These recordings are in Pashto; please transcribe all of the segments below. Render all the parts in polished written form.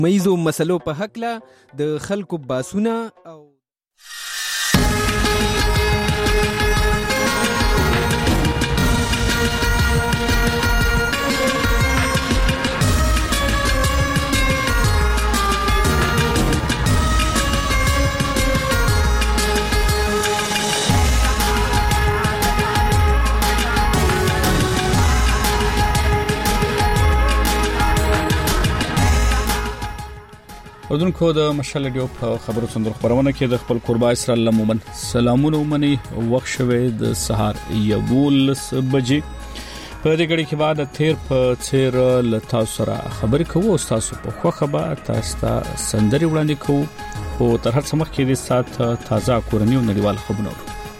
مېزو مسلو په حق له د خلکو باسونه او اردوونکو د مشال ډیو په خبرو څنګه خبرونه کې د خپل قربا اسرائیل لمومن سلامونه ومني وخت شوه د سهار 11 بجې په دې غړي کې بعد تیر په چیر لتا سره خبر کوو تاسو په خو خبر تاسو سندري وړاندې کوو او تر هر څه مخکې د سات تازه کورنۍ او نړیوال خبرونه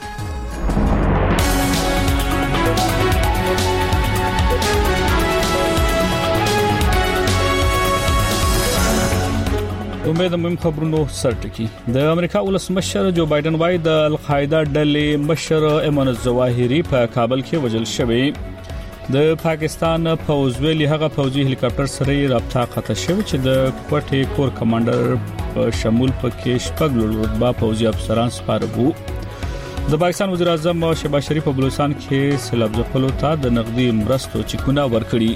امید مهم خبرونو سرټکی د امریکا ولسمشر جو بایدن وايي د القاعده ډلې مشر ایمن الظواهری په کابل کې وژل شوی د پاکستان فوج ویلي هغه فوجي هلیکاپټر سره رابطه قطع شوی چې د کوټې کور کمانډر په شمول پکې شپږ رتبه فوجي افسران سپاره وو د پاکستان وزیر اعظم شهباز شریف په بلوچستان کې سیلاب ځپلو ته د نقدي مرستو چکونه ورکړي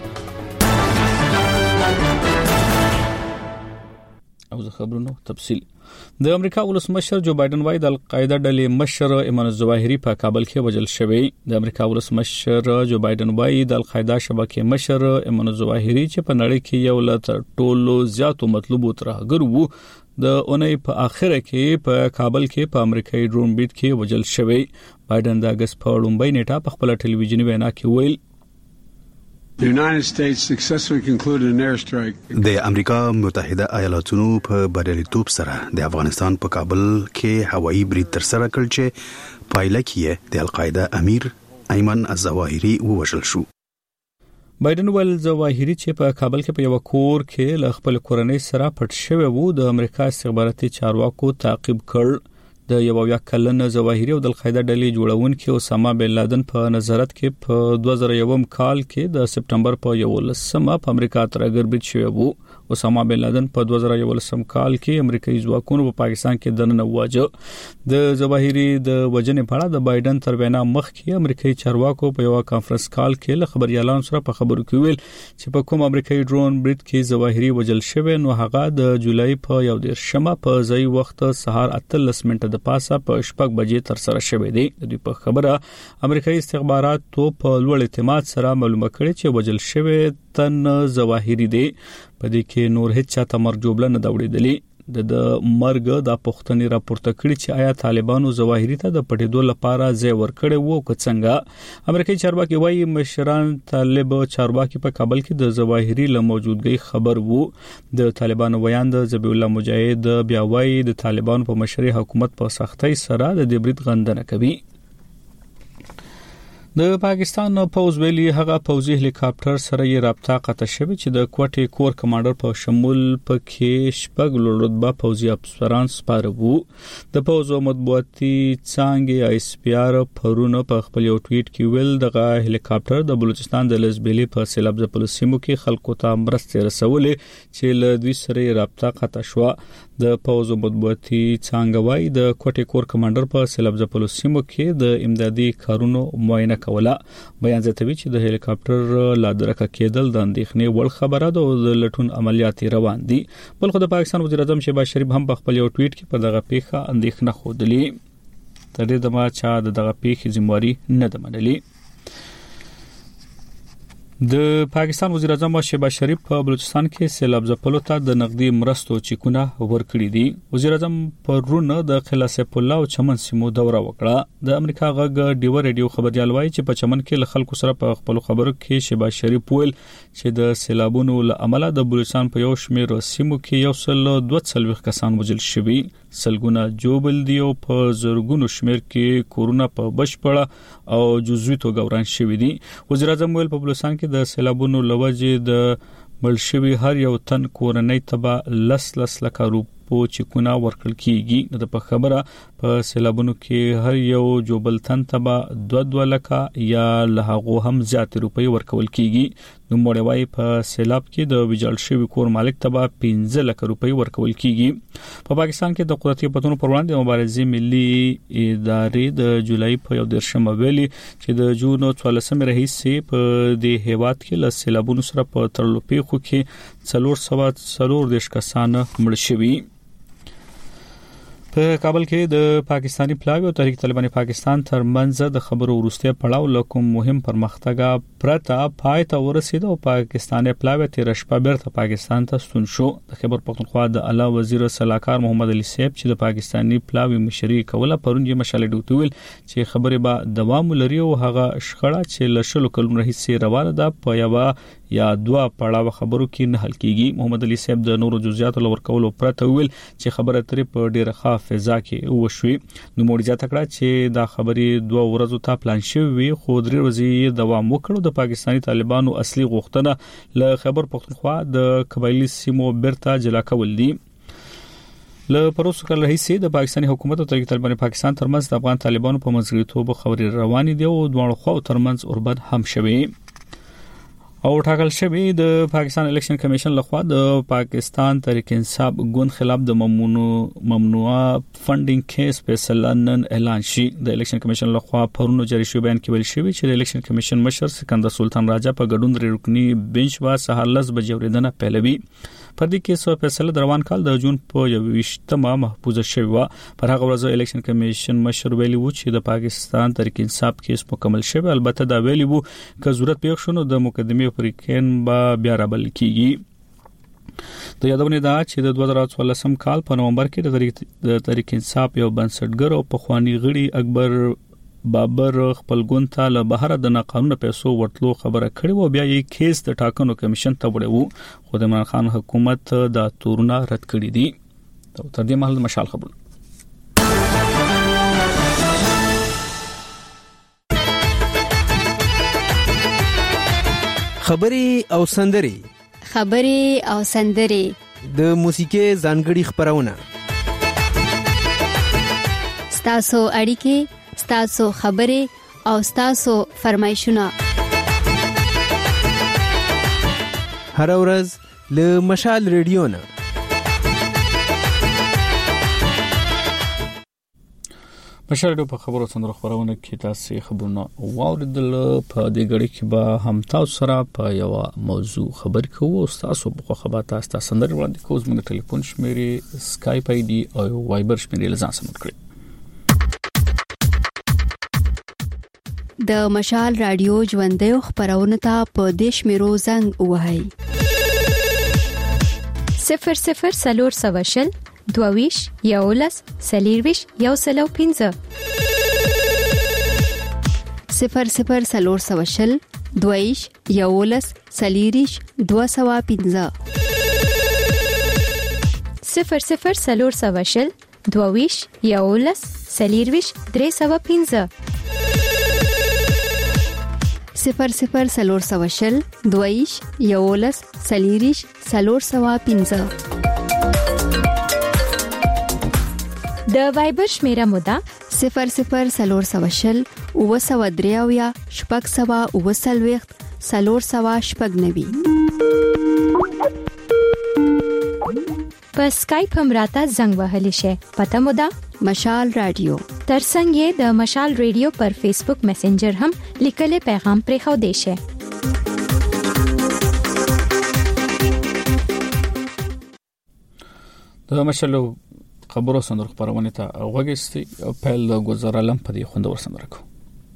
او خبرونو تفصیل د امریکا ولسمشر جو بایدن وايي د القاعده ډلې مشر ایمن الظواهری په کابل کې وژل شوی د امریکا ولسمشر جو بایدن وايي د القاعده شبکې مشر ایمن الظواهری چې په نړۍ کې یو له ټولو زیاتو مطلوبو ترهګر وو د اونۍ په اخره کې په کابل کې په امریکایي ډرون بیټ کې وژل شوی بایدن د اگست په لومړۍ نیټه په خپل ټلویزیونی وینا کې ویل The United States successfully concluded an airstrike. د امریکا متحده ایالاتونو په بریالیتوب سره د افغانستان په کابل کې هوایي برید تر سره کړ چې پایله کې د القاعده امیر ایمن الظواهری ووژل شو. بایدن ول ظواهری چې په کابل کې په یو کور کې ل خپل کورنۍ سره پټ شوی وو د امریکا استخباراتي چارواکو تعقیب کړ د یو کلن ظواهری او د القاعده ډلې جوړونکو اسامه بن لادن په نظارت کې په 2001 کال کې د سپټمبر په 11 په امریکا ترګر بیت شوی وو اسامه بن لادن په 2011 کال کې امریکایي ځواکونو په پاکستان کې دننه واجه د ظواهری د وجنې په اړه د بایدن تر وینا مخکې امریکایي چارواکو په یو کانفرنس کال کې ل خبريالانو سره په خبرو کې ویل چې په کوم امریکایي ډرون بریډ کې ظواهری وجل شوی نو هغه د جولای په 11 په ځای وخت سهار 8 منټه د پاسه په شپږ بجې تر سره شوی دی د دې په خبره امریکایي استخباراتو په لوړ اعتماد سره معلومه کړې چې وجل شوی تن ظواهری دی په دې کې نور هیڅ چاته مرجوبله نه دوړېدلی د مرګ د پښتني راپورته کړی چې آیا طالبانو ظواهری ته د پټېدو لپاره ځای ورکړی وو که څنګه امریکایي چارواکي وايي مشران طالب چارواکي په کابل کې د ظواهری له موجودګۍ خبر وو د طالبانو ویاند ذبیح الله مجاهد بیا وايي د طالبانو په مشرۍ حکومت په سختۍ سره د دې برید غندنه کوي د پاکستان فوج ویلي هغه فوجي هلیکاپټر سره یې رابطه قطع شوی چې د کوټې کور کمانډر په شمول پکې شپږ رتبه فوجي افسران سپاره وو د فوج مطبوعاتي څانګې ایس پی آر پرونه په خپل یو ټویټ کې ویل دغه هلیکاپټر د بلوچستان د لزبيلي په سیلاب ځپلو سیمو کې خلکو ته مرستې رسولې چې له دوی سره رابطه قطع شو د فوج مطبوعاتي څانګه وايي د کوټې کور کمانډر په سیلاب ځپلو سیمو کې د امدادي کارونو معاینه کوله بیان زیاتوي چې د هلیکاپټر لا درکه کېدل د اندېښنې وړ خبره ده او د لټون عملیات روان دي بلخو د پاکستان وزیر اعظم شهباز شریف هم په خپل یو ټویټ کې په دغه پیښه اندېښنه خوده تر دې دمه چې دغه پیښې ذمہواری نه ده منلې د پاکستان وزیر اعظم شهباز شریف په بلوچستان کې سیلاب ځپلو ته د نقدي مرستو چکونه ورکړي دي وزیر اعظم پرونه د خلاص الله او چمن سیمو دوره وکړه د امریکا غږ ډیو ریډیو خبريال وايي چې په چمن کې خلکو سره په خپل خبرو کې شهباز شریف ویل چې د سیلابونو له امله د بلوچستان په یو شمېر سیمو کې 142 کسان وژل شوي سلګونه جوبل دی او په زرګونو شمېر کې کورونا په بشپړه او جزوي توګه وران شوی دي وزیر اعظم ویل په بلوچستان کې د سیلابونو لوجې د ملشوي هر یو تن کورنۍ تبا لس لک روپو چکونه ورکړل کیږي د په خبره په سیلابونو کې هر یو جوبل تن تبا 2 لک یا له هغه هم زیات روپۍ ورکول کیږي نو مړوي په سیلاب کې د ویجاړ شوی کور مالک ته 15 لک روپۍ ورکول کیږي په پاکستان کې د قدرتي پتون پر وړاندې مبارزې ملي ادارې د جولای په 11 ویلي چې د جون 14 راهیسې په دې هیواد کې له سیلابونو سره په تړلو پیښو کې 400 کسان مړ شوي په کابل کې د پاکستانی پلاوی او تحریک طالبان پاکستان ترمنځ د خبرو ورسته پړاو لکم مهم پرمختګ پرته پای ته ورسید او پاکستانی پلاوی تیر شپه بیرته پاکستان ته ستون شو د خیبر پختونخوا د اعلی وزیر صلاحکار محمد علي صاحب چې د پاکستانی پلاوی مشري کوله پرون یې مشاله ډوتویل چې خبره به دوام لري او هغه شخړه چې لشلو کلم رئیس روانه ده په یو یا دوه پړاو خبرو کې نه حل کیږي محمد علي صاحب د نورو جزئیاتو لور کولو پرته ویل چې خبره ترې په ډیره ښه فضا کې وشوي نو مورجا تکړه چې دا خبرې 2 ورځې ته پلان شوی خو 3 ورځې دوام وکړو د پاکستانی طالبانو اصلي غوښتنه له خیبر پختونخوا د قبایلی سیمو بیرته جلا کول دي له پروسو کال راهیسې د پاکستانی حکومت او تحریک طالبان پاکستان ترمنځ د افغان طالبانو په منځګړیتوب خبرې روانې دي او دوه خو ترمنځ اوربند هم شوي او ټاکل شوی د پاکستان الیکشن کمیشن لخوا د پاکستان تحریک انصاف ګوند خلاف د ممنوعه فندینګ کیس فیصله نن اعلان شي د الیکشن کمیشن لخوا پرونو جاری شوی بیان کې ویل شوی چې د الیکشن کمیشن مشر سکندر سلطان راجا په ګډون رکنی بنچ وا سهار 10 بجې ورېدنه پیلوي پر دې کیسو فیصله روان کال د جون په 28مه محفوظه شوی و پر هغه ورځ الیکشن کمیشن مشر ویلی وو چې د پاکستان تحریک انصاف کیس مکمل شوی البته دا ویلی وو که ضرورت پیښ شونه د مقدمه پریکن با بیا رابل کیږي د یادونه ده چې د 2014 کال په نومبر کې د تحریک انصاف یو بنسټګر او پخوانی غړي اکبر بابر خپل ګوند ته له بهر د ناقانونه پیسو ورتلو خبره کړې و بیا یې کیس د ټاکنو کمیشن ته وړو خو د عمران خان حکومت د تورونه رد کړی دي تر دې مهال مشال خبر خبري او سندري د موسیقي ځانګړي خبرونه ستاسو اړیکې ستاسو خبرې او ستاسو فرمایشونه هر ورځ له مشال ریډیو نه مشال ریډیو په خبرو سندرو خبرونه کې تاسو خبرونه واوریدل په دې غړي کې به هم تاسو سره په یو موضوع خبر کوو تاسو په خبره تاسو سندر وړاندې کوم موږ ټلیفون شمیرې سکایپ آی ډي او وایبر شمیرې لزان سمون کړئ د مشال رادیو ژوندۍ خبرونه ته په دیش میرو زنګ وهاي 00 سلور سواشل دوویش یولس سلیرویش یوسلو 15 00 سلور سواشل دوویش یولس سلیریش 215 00 سلور سواشل دوویش یولس سلیرویش 315 00 سلور سواشل دویش یولس سلیریش سلور سوا 15 د وایبر شمیره مودا 00 سلور سواشل او سوا دریاویا شپږ سوا او سلويخت سلور سوا شپږ نوي په اسکایپ هم راته زنګ وهلی شي پته مودا مشال رادیو ترڅنګ د مشال ریډیو پر فیسبوک میسنجر هم لیکلي پیغام پرې خو دی شي د مشال خبرو سندرو خبرونه ته وګورئ په لګوزرالم په دې خوندور سندره کو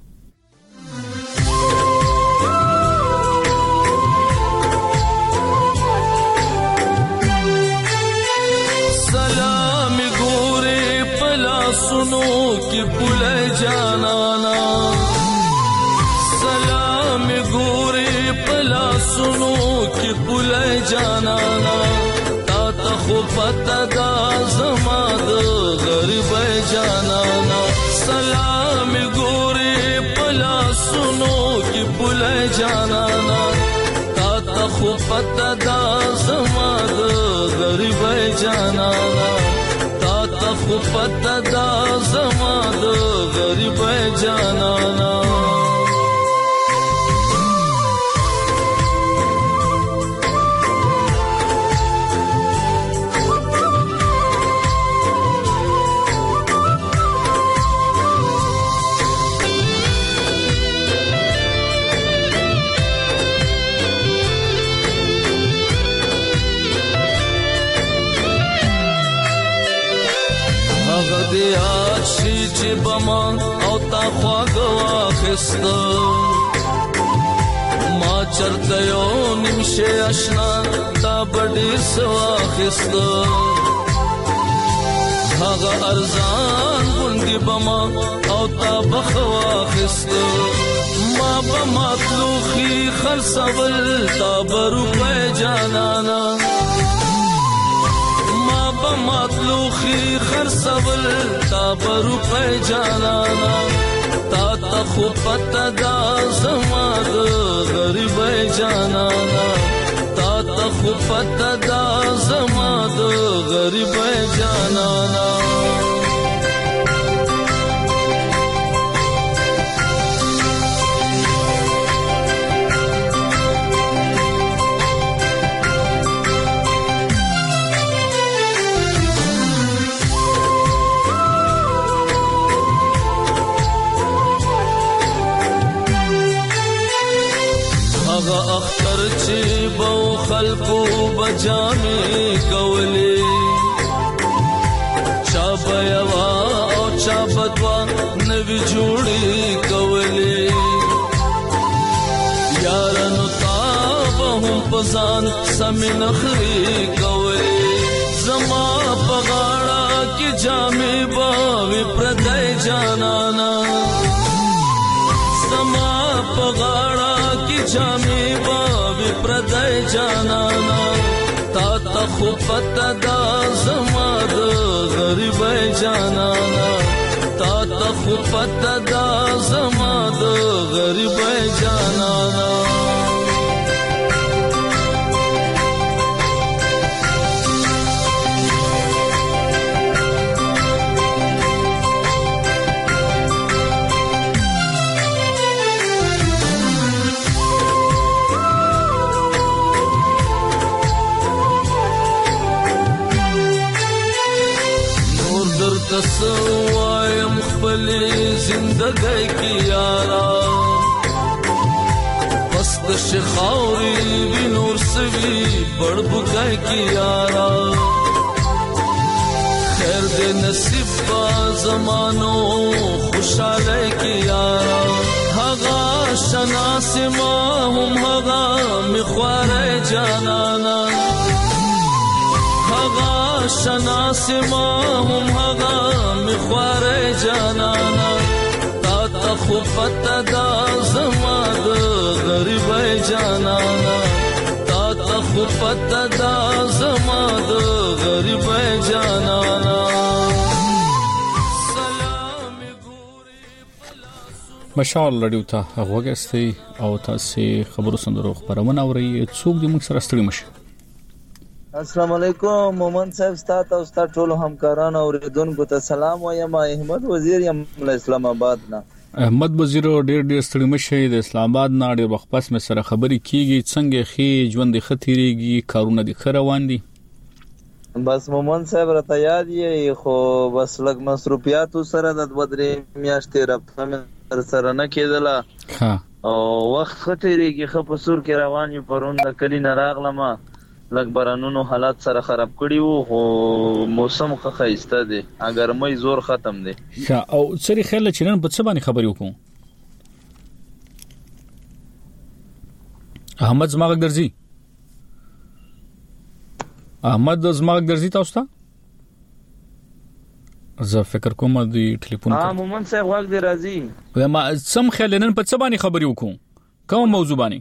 सुनो कि पुले जाना ना सलाम गोरे पला सुनो कि पुले जाना ना ताता खो पता दा जमाद गरीब जाना ना सलाम गोरे पला सुनो कि पुले जाना ना ताता खो पता दा जमाद गरीब जाना ना خو پتا دا زما د غریب جانانا چې بما او تا خواږه واخسته ما چرته یو نیمشه آشنا تا بډیر سواخسته هغه ارزان غوندي بما او تا بخواخسته ما بمطلوخي خرڅول تا بروپه جانانا ما بمطلوخي خرڅول تا بروپه جانانا تا ته خو پته دا زما د غریب جانانا تا ته خو پته دا زما د غریب جانانا اختر چې بو خلقو بجامې کولې چا بیا او چا بدوا نوی جوړې کولې یارانو تاب هم پزان سمې نخري کولې زما په غاړه کې جامې باوي پردای جانانا زما په غاړه کې جامې باوي پردای جانانا تا ته خو پته دا زما د غریب جانانا تا ته خو پته دا زما د غریب جانانا تسوایم خپلی زندگی کی یارا پست شخاوری بی نور سوی بڑ بکای کی یارا خیر دے نصیب با زمانو خوشحالی کی یارا هغا شناس ما هم هغا مخوار جانانا هغا شناس ما هم هغا مخوار جانانا تا تا خو پته دا زما د غریب جانانا تا تا خو پته دا زما د غریب جانانا مشال رادیو ته غوږستئ او تاسو خبرو سندرو خبرونه اورئ څوک دې موږ سره ستړي مشه السلام علیکم مومن صاحب ستاسو او ستاسو ټول همکارانو اوریدونکو ته سلام وایم احمد وزیر یم اسلام آباد نه احمد وزیر ډېر ستړي مشه د اسلام آباد نه ډېر وخت پس مې سره خبرې کیږي څنګه خې ژوند خطرېږي کارونه دي خروان دي بس مومن صاحب راته یاد یې خو بس لګ مصروفیات سره د 2-3 میاشتې رابطه سره نه کېدله ها او وخت خطرېږي خو په سور کې روان یو پرون د کلی نه راغلم لګ بارانونو حالات سره خراب کړي وو خو موسم خو خيسته دي اگر مې زور ختم دي او سری خل چې نن په څه باندې خبرې وکړو احمد زماغ درځي تاسو ته زه فکر کوم دی ټلیفون مومن صاحب واګ دی راځي ما سم خل نن په څه باندې خبرې وکړو کوم موضوع باندې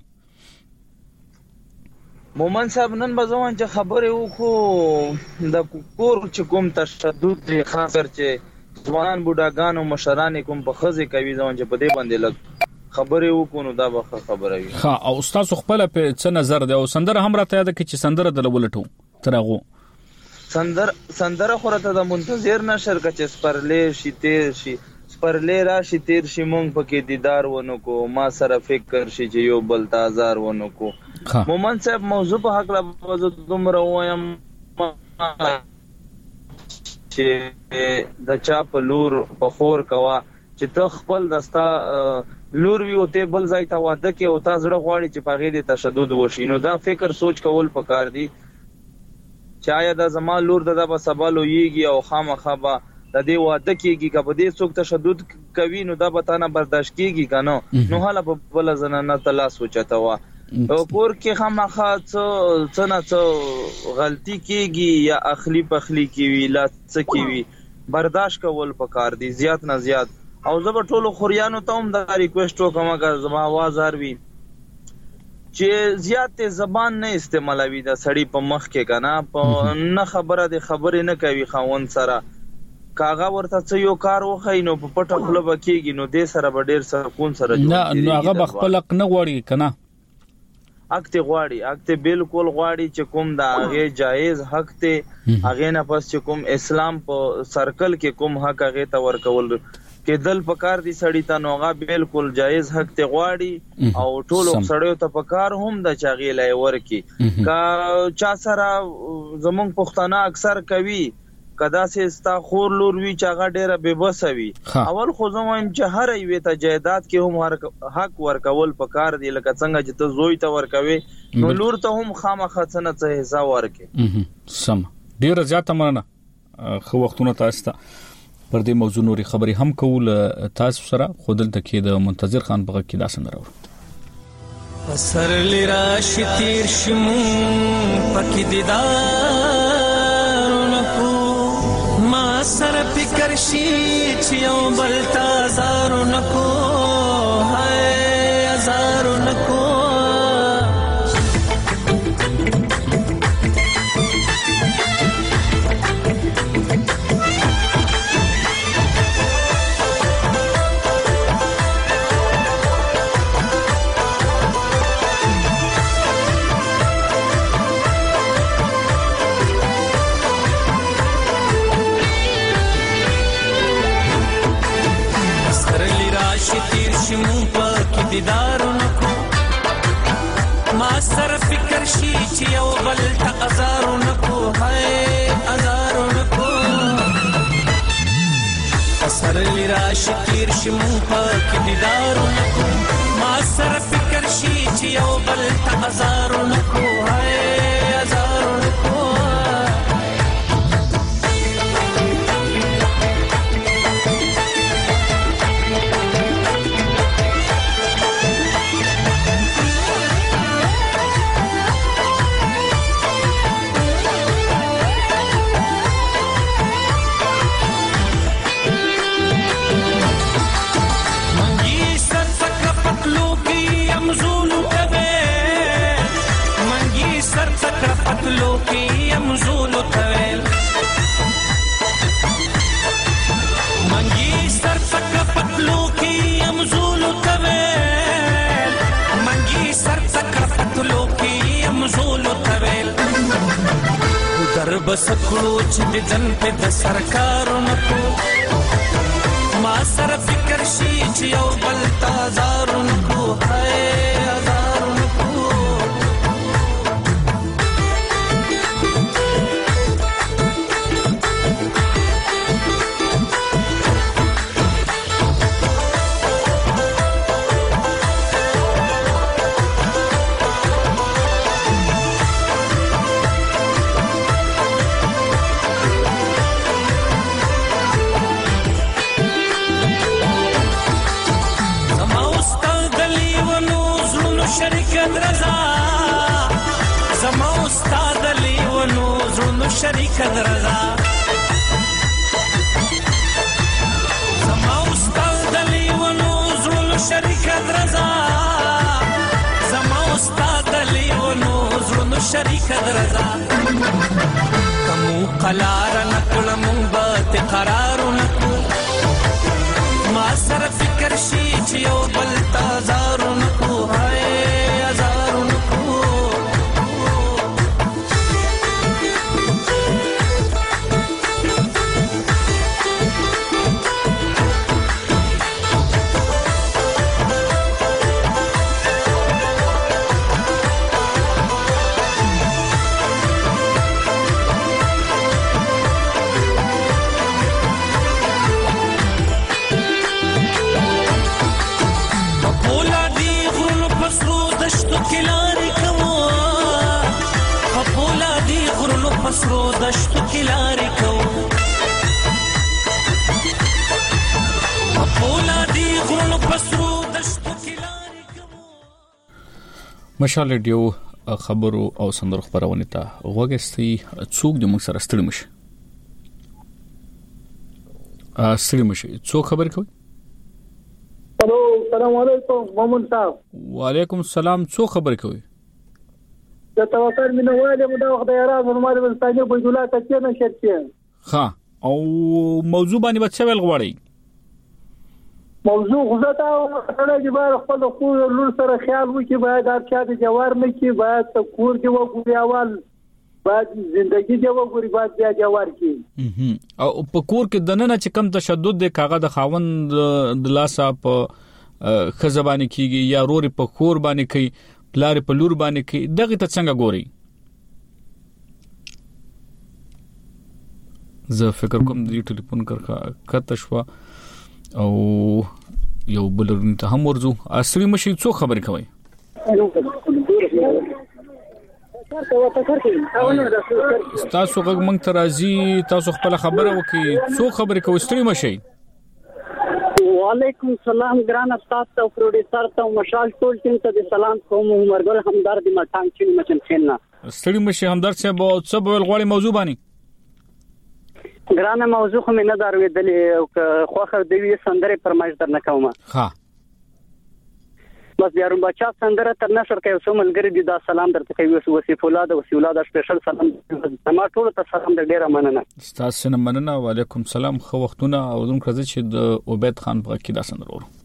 مومن صاحب نن بزوان چې خبرې وکړو د کور چې کوم تشدد دی خاص کر چې ځوان بوډاګانو مشران کوم په خزه کوي ځوان چې په دې باندې لګ خبرې وکړو نو دا به خبره وي ها او استاد خپل په څه نظر دی او سندره هم راته یاد کی چې سندره د لولټو ترغو سندره خورته د منتظر نشر کچ سپرلې شي تیر شي سپرلې راشي تیر شي مونږ پکې دیدار ونو کو ما سره فکر شي چې یو بل تازار ونو کو مومن صاحب موضوع په حق لا وځو دومره وایم چې د چا په لور په خور کوا چې ته خپل دستا لور وی او ته بل ځای ته واده کې او تاسو زړه غواړي چې په غیر تشدد وشي نو دا فکر سوچ کول پکار دي چې آیا د زما لور د په سبالو یږي او خامخبا د دې واده کیږي که په دې څوک تشدد کوي نو دا به تا نه برداشت کیږي کنه نو حاله په بل زنانه تلاس وچتوا کور کې خامخا څه نه څه غلطي کیږي یا اخلی پخلی کیوي لا څه کیوي برداشت کول پکار دي زیات نه زیات او زه به ټولو خوریانو ته هم دا ریکویسټ وکم که زما आवाज اروي چې زیات زبان نه استعمالوي د سړی په مخ کې کنه په نه خبره د خبرې نه کوي خاون سره کاغه ورته څه یو کار وخی نو په پټه خپل بکیږي نو دې سره به ډیر سکون سره نه نو هغه خپل حق نه غواړي کنه اکته غواړي اکته بالکل غواړي چې کوم دا هغه جایز حق ته هغه نه پس چې کوم اسلام په سرکل کې کوم حق هغه ته ورکول کې دل پکار دي سړی ته نوغه بالکل جایز حق ته غواړي او ټولو سړیو ته پکار هم د چاغې لای ورکی کا چا سره زمونږ پښتانه اکثر کوي کدا سه ستا خور لور وی چاغه ډیره ببسوي اول خو زموږ چې هر یوه ته جایداد کې هم حق ورکول پکار دي لکه څنګه چې ته زوی ته ورکوي نو لور ته هم خامخا څنګه څه حساب ورکې سم ډیره زیاته مننه خو وختونه تاسو ته پر دې موضوع نوري خبري هم کول تاسو سره خودل تکي د منتظر خان بغه کې داسن راو سر لرا شتیر شمو پکې دیدار نکو ما سر فکر شي چې یو بل تازار نکو هاي ازار نکو دیدارونو کو ما سر فکر شي چې یو بل تقزارونو کو هاي ازارونو کو سر لرا شکیر شمو پاک دیدارونو کو ما سر فکر شي چې یو بل تقزارونو کو هاي ازارونو کو لوکی امزولو تویل منگی سر تک پتلو کی امزولو تویل منگی سر تک پتلو کی امزولو تویل در بسکلو چد جن پہ د سرکارو نکو ما سر فکر شی چیو بل تازارو نکو ہے ازارو نکو شریک درزا زما استاد علی و نوزل شریک درزا زما استاد علی و نوزل شریک درزا کمو قلار نکلم بات قرار نکو ما سر فکر شي چې یو بل تازار نکو هاي ازار نکو پسرو دشتو کی لاری کو اولادي غرونو پسرو دشتو کلاري کوو. مشال ریډیو خبرو او سندرو خبرونه ته وګورئ څوک د موږ سره ستړي مشي. ستړي مشي څوک خبر کوي؟ الو السلام علیکم محمد صاحب. وعلیکم السلام څوک خبر کوي؟ د توکل منواله مو دا وخت یاران نورمال بلستاني بوجولا تکي نه شرطه. ها او موضوع باندې بچا ویل غواړي. موضوع غوښته او سره چې بار خپل خو لور سره خیال وکي باید هر چا د جوار نه کی باید کور دی وګوري اول باید ژوندۍ دی وګوري باید بیا جوار کی. او په کور کې دنه چې کم تشدد د کاغه د خاوند د لاسه په خزبانی کیږي یا روري په کور باندې کوي پلار په لور باندې کوي دغه ته څنګه ګوري؟ زه فکر کوم د ټلیفون کړه شو او یو بلرنی ته هم ورزو. اصلي مشي څو خبرې کوي؟ تاسو غږ مونږ ته راځي تاسو خپل خبره وکي څو خبرې کوي ستړي مشي. وعلیکم السلام ګران استاد او پروډوسر ته مشال ټول ټیم ته سلام کوم. عمرګل همدارد مټان چین مچن خیلنا ستړي مشي همدارد صاحب او څه بل غواړي موضوع باندې ګران موضوع خو مې نه دروېدلې او خوخه دی سندره پرمایش درنه کومه. ها بس یارم بچا سندره تر نشر کوي سو ملګری دي دا سلام درته کوي وصیف اولاد سپیشل سلام ما ټول ته سلام در ډیره مننه. تاسو نه مننه. وعلیکم السلام. خو وختونه او زم کړی چې د عبید خان په کې دا سندره ورو.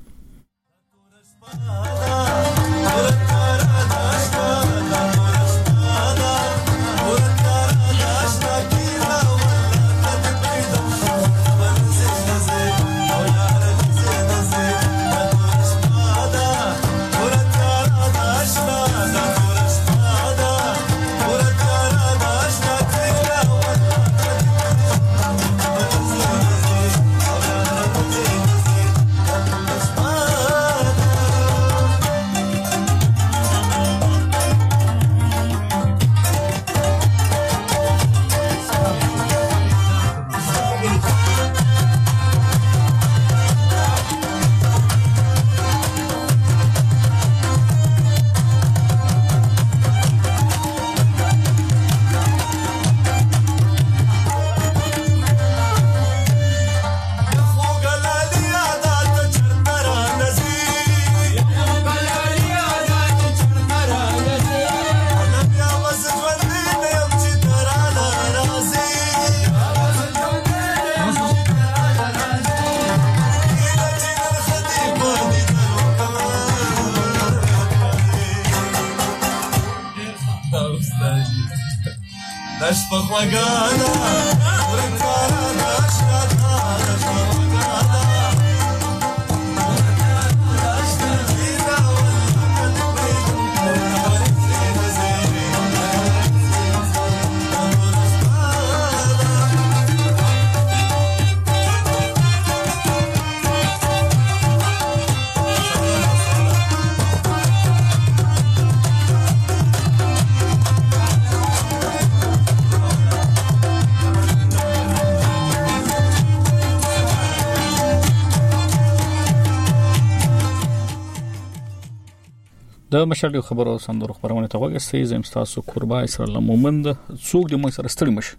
د مشال خبرو سندرو خبرونه ته وګورئ. زم تاسو قربا اسرائیل مومند څوک د موږ سره ستړي مشي.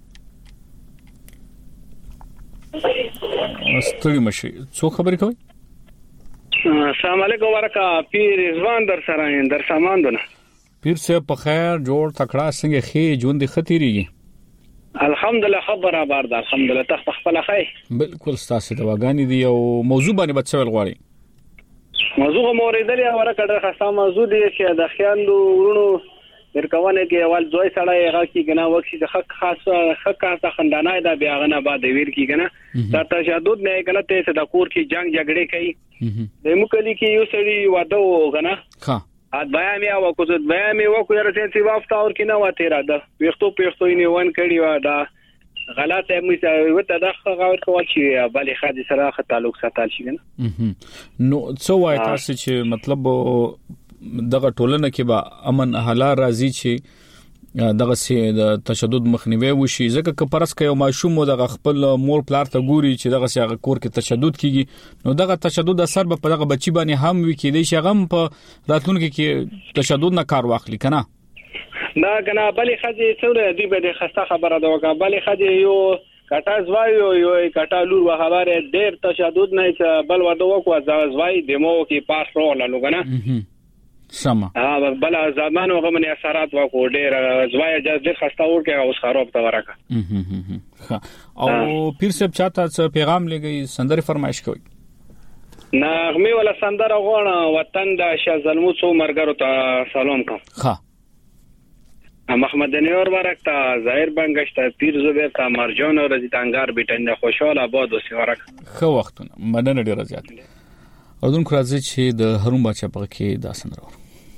ستړي مشي څوک خبرې کوي؟ السلام علیکم ورکا پیر رضوان در سره در ساماندونه. پیر صاحب په خیر جوړ تکړه څنګه خې ژوند خطرېږي؟ الحمدلله خبر آباد الحمدلله تخفل خیر. بالکل تاسو د واغانی دی او موضوع باندې بچول غواړي. موضوع موریدلې ورکه ډېر خاصه موضوع دی چې د خیاندو ورونو ورکوونه کې اول دوی سره یې راکی کنه وخت د حق خاصه خاصه خندانه دا بیا غنه بعد ویر کی کنه دا تشدد نه کنه ته د کور کې جنگ جګړې کوي د مکلی کې یو سړي واده وغنه ها ا بیا مې او کو زه بیا مې وکړ چې وافتا اور کې نه واته را ده پیښتو یې ون کړی و دا غلطه مې وته د غوړ کوي چې بلې خادي سره خ تعلق ساتل شي نه نو څو وای تاسو چې مطلب دغه ټولنه کې به امن احلا راځي چې دغه سي د تشدد مخنیوي وشي ځکه چې پرس کې یو ماشوم د خپل مور پلار ته ګوري چې دغه سي کور کې تشدد کیږي نو دغه تشدد اثر په دغه بچي باندې هم وي کې دی چې غم په راتلونکو کې تشدد نه کار واخلي کنه دا کنه بلې خځې څوره دی به خسته خبره ده وکړه بلې خځې یو کټا زوایو یو کټا لور و خبره ډېر تشدد نه چې بل ورته وکړه زوای دمو کې پاس رول نو کنه سما بل زمانو غمن اثرات وکړو ډېر زوای ډېر خسته ورکه اوس خراب ته ورکه او پیر صاحب چاته څه پیغام لګي سندره فرمایش کوي نغمه ولا سندره غواړم وطن د شازلمو څو مرګرو ته سلام کوم ها محمد نور ورک تا ظاهر بنگشت پیر زبیر تا مرجان او رزیدانگار بیٹنده خوشحال آباد وسی ورک خو وختونه مدن ډیر زیات اردن کرازي چې د هرون بچا په کې داسن راو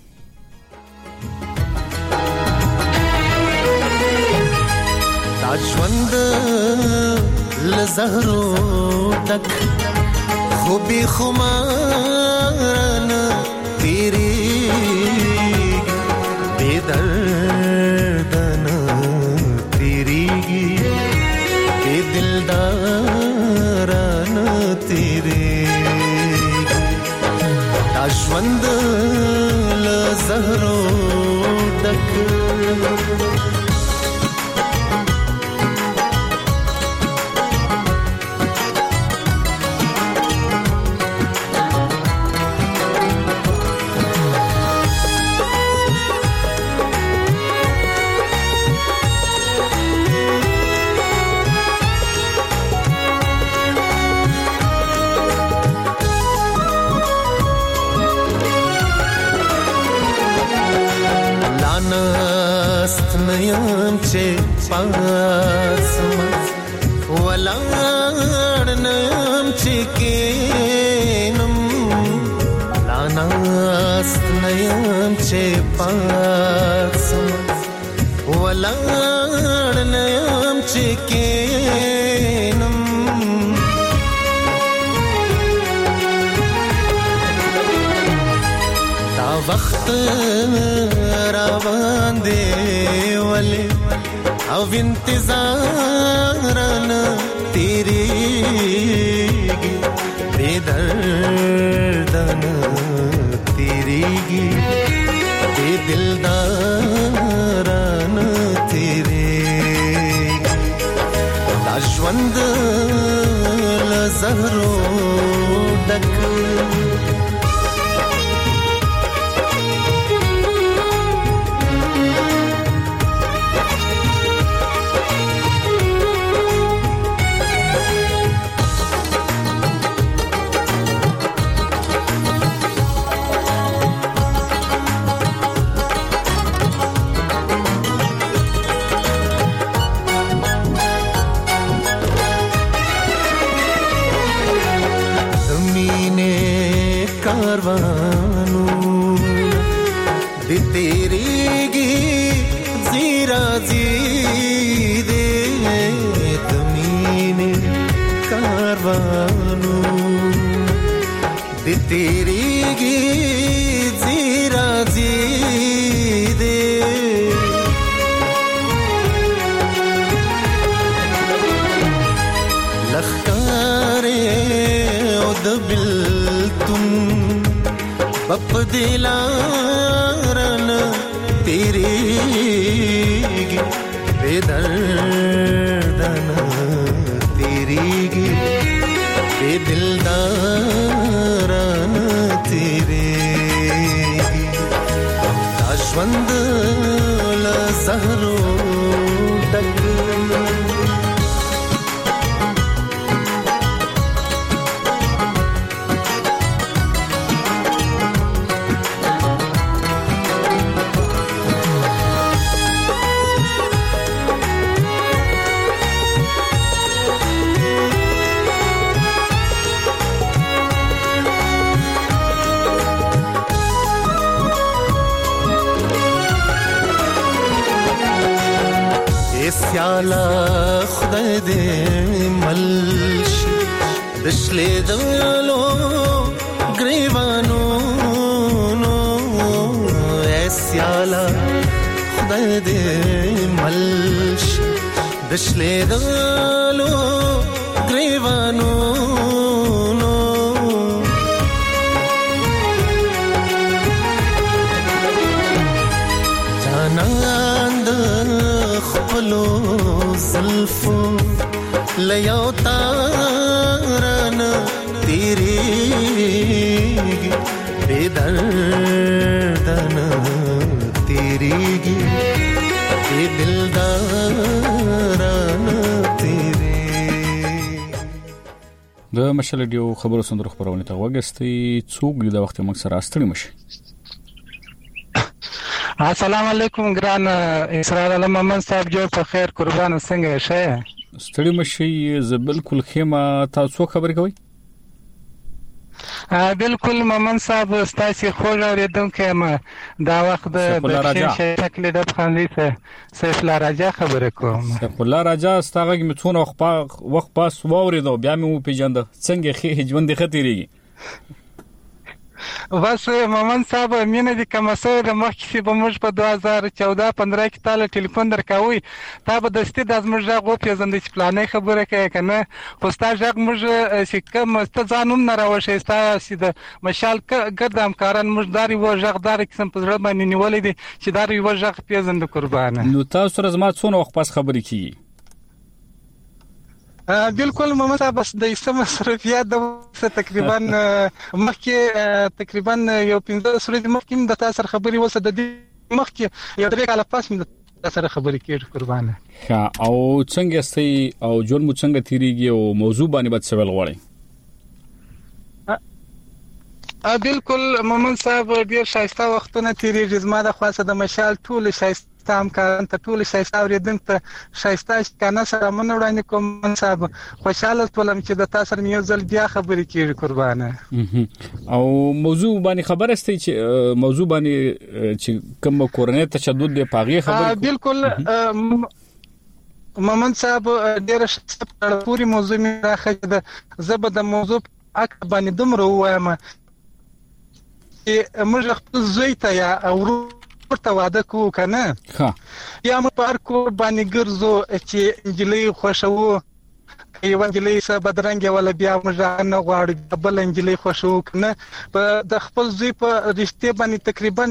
تاجوند لزهرو دک خوبی خمارن تیری بیدردن تیریگی بی دلدارن تیریگی تاجوند لزهرو دک نیم چه پاسم ولان نیم چه کینم لاناست نیم چه پاسم ولان نیم چه کینم دا وقت روان دی ولی او انتظارن تیریگی بی دردن تیریگی بی دلدارن تیریگی داجوند لزهرو دک कारवानू दे तेरीगी जीरा जी दे तमीने कारवानू दे तेरीगी जीरा जी दे लखकारे उदबिल तुम बप दिलारन तेरीगी बेदर्दन तेरीगी बेदिलदारन तेरीगी ताजवंद लज़हरो दक سیالا خدای دې ملش دشلې دلو گریوانو نو سیالا خدای دې ملش دشلې دالو گریوانو جانان د خپلو زلفو لیاو تاران تیریگی بے دردن تیریگی بے دلداران تیری د مشال ډیو خبرو سندرو خبرونه ته وګستي څوک د وخت موږ سره استړي مشي. السلام علیکم ګران اسرائیل علم محمد صاحب جو په خیر قربان څنګه شه ستړي مشي ز بالکل خیمه تاسو خبرې کوي بالکل محمد صاحب ستاسو خوږ اوریدم کما دا وخت د شکل د خاندي سیف الله راجا خبره کوم سیف الله راجا ستاغه متونه وخت پاس وورید او بیا مې پیژند څنګه خې ژوند خطرېږي واسه محمد صاحب مینه دې کوم څه د مخکې په موږ په 2014-15 کې تعالی ټلیفون درکاوي تا به دستي د ازمږ غو پیژند چې پلانې خبره کوي کنه خو ستا ځګ موږ چې کوم ست ځانوم نه راوښه ستا چې د مشال ګردام کارن موږ داري و ځغدار قسم په ځړ باندې نیولې دي چې داري و ځغ پیژند قربانه نو تاسو رزما څونه وخت پاس خبرې کیږي بالکل محمد صاحب بس د اسم مصرفیات د تقریبا مخکې تقریبا یو 15 سوري مخکې د تاسو خبري وسه د مخکې یو درې کاله پاس مې د تاسو خبري کړې قربانه ها او څنګه سي او جون مو څنګه تیریږي او موضوع باندې بد سوال غواړي بالکل محمد صاحب ډیر شایسته وختونه تیریږي زما د خاصه د مشال ټول شایسته تام کارن ته ټول شایسته اوریدم ته شایسته کنه سره مونږ وړاندې کوم صاحب خوشاله ټولم چې د تاسو سره یو ځل بیا خبرې کیږي قربانه او موضوع باندې خبر استي چې موضوع باندې چې کوم کورنۍ تشدد دی پاغي خبر بالکل محمد صاحب ډیر شپه پوری موضوع می راخه ده زبر د موضوع اکه باندې دومره وایم چې موږ خپل زوی ته یا او ورته واده کوو کنه ها یا موږ په هر کور باندې ګرځو چې انجلۍ خوشو یو انجلۍ سره بدرنګ ولا بیا موږ نه غواړو بل انجلۍ خوشو کنه په د خپل زوی په رښتیا باندې تقریبا